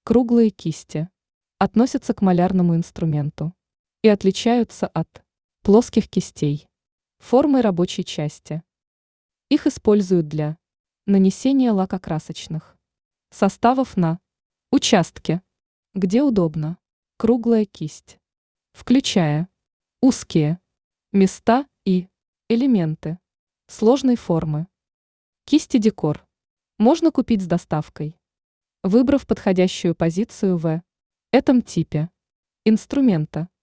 Круглые кисти относятся к малярному инструменту и отличаются от плоских кистей формой рабочей части. Их используют для нанесения лакокрасочных составов на участке, где удобно. Круглая кисть, включая узкие места и элементы сложной формы. Кисти декор можно купить с доставкой, выбрав подходящую позицию в этом типе инструмента.